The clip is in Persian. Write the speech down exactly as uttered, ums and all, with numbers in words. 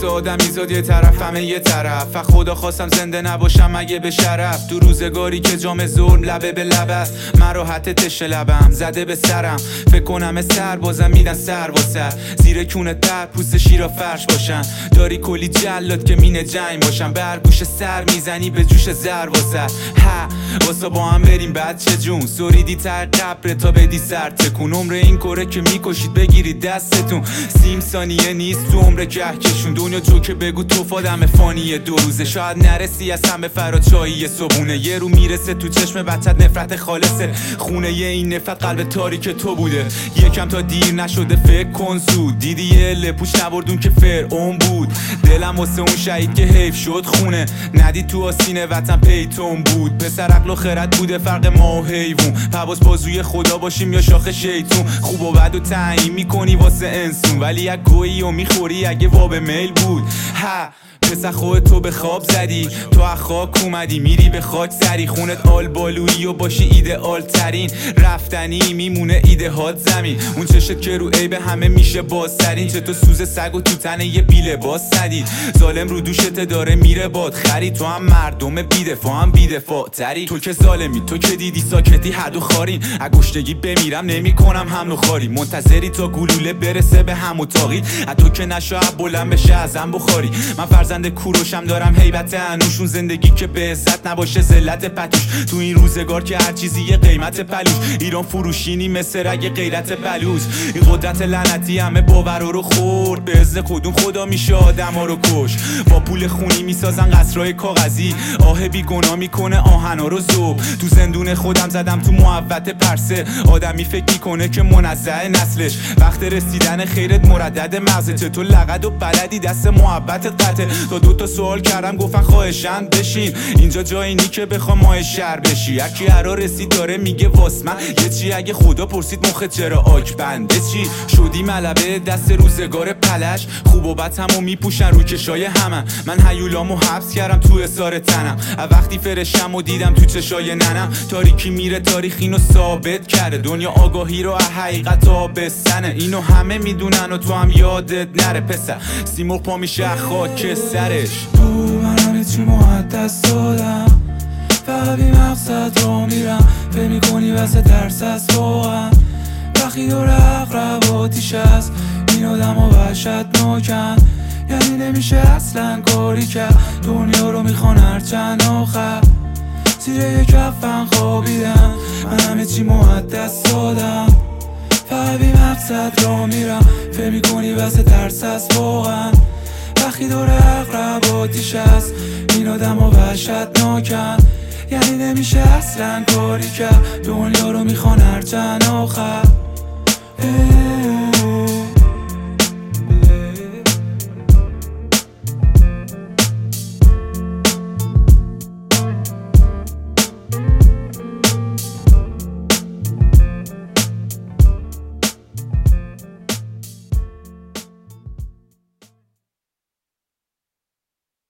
واسه آدمی زاد یه طرف همه یه طرف. و خدا خواستم زنده نباشم مگه به شرف. تو روزگاری که جام ظلم لبه به لب است، من راحت تشه لبم زده به سرم. فکر کنم سر بازم میدن سر با سر، زیر کونه در پوست شیرا فرش باشن. داری کلی جلاد که مینه جنگ باشن، بر گوش سر میزنی به جوش زر واسه ها. واسه با هم بریم بچه جون، سوریدی تر قبر تا بدی سر تکون. عمر این کره که میکشید بگیرید دستتون، سیم ثانیه نیست تو عمر کهکشون. دنیا جو که بگو تو فادم فانیه دو روزه، شاید نرسی از همه فرا چایی صبونه. یه رو میرسه تو چشم بچت نفرت خالصه، خونه یه این نفرت قلب تاریک تو بوده. یکم تا دیر نشده فکر کن زود، دیدی یه لپوش نبردون که فرعون بود. دلم واسه اون شهید که حیف شد خونه، ندید تو آسین وطن پیتون بود. پسر عقل و خرد بوده فرق ما و حیوون، پواس بازوی خدا باشیم یا شاخ شیطون. خوب و بد و تعیین میکنی واسه انسون، ولی یک گویی و میخوری اگه واب میل بود. ها پسر خودت تو به خواب زدی، تو از خاک اومدی میری به خاک سری. خونت آل بالویی و باشی ایدئال ترین، رفتنی میمونه ایده هات زمین. اون چشت که رو عیب همه میشه باز سرین، چه تو سوز سگ و تو تنه یه بیله باز سدید. ظالم رو دوشت داره میره باد خری، تو هم مردم بیدفاع هم بیدفاع تری. تو که ظالمی تو که دیدی ساکتی حد و خارین، اگشتگی بمیرم نمی کنم حمل و خاری. منتظری تا گلوله برسه به هم و تاقید، تو که نشاید بلند بشه ازم بخاری. من فرزند کوروشم دارم هیبت انوشون، زندگی که به عزت نباشه ذلت پتوش. تو این روزگار که هر چیزی یه قیمت پلوش، ایران فروشینی مثل رگ غیرت بلوز. این قدرت لعنتی همه باورا رو خورد، به عز کدوم خدا میشه آدما رو کش. با پول خونی میسازن قصرهای کاغذی، آه بی گناه میکنه آهنا رو ذوب. تو زندون خودم زدم تو محوت پرسه، آدمی فکر میکنه که منزه نسلش. وقت رسیدن خیرت مردد مغزته، تو لقد و بلدی دست محبتت قطعه. تا دو تا سوال کردم گفتن خواهشن بشین، اینجا جایی نی که بخوام ماه شهر بشی. یکی هرا رسید داره میگه واس من یه چی، اگه خدا پرسید مخ چرا آک بنده چی شدی ملبه دست روزگار پلش. خوب و بد همو میپوشن رو کشای همن، من هیولامو حبس کردم تو اثار تنم. وقتی فرشم و دیدم تو چشای ننم، تاریکی میره تاریخ اینو ثابت کرده. دنیا آگاهی رو از حقیقت آبستنه، اینو همه میدونن و تو هم یادت نره. پسر سیمرغ پا میشه خاک سرش. تو من همه چی محدث دادم، فقط بی مقصد رو میرم. فکر میکنی واسه ترس است واقعا، وقتی دور اقرب آتیش است. این آدم ها وحشتناکن، یعنی نمیشه اصلا کاری کرد. دنیا رو میخوان هرچند آخر، زیر یک کفن خوابیدم. من همه چی محدث دادم، فقط بی مقصد رو میرم. فکر میکنی واسه ترس است واقعا، وقتی دور اقرب آتیش است. این آدم ها وحشتناکن، یعنی نمیشه اصلا کاری کرد. دنیا رو میخوان هرچند آخر.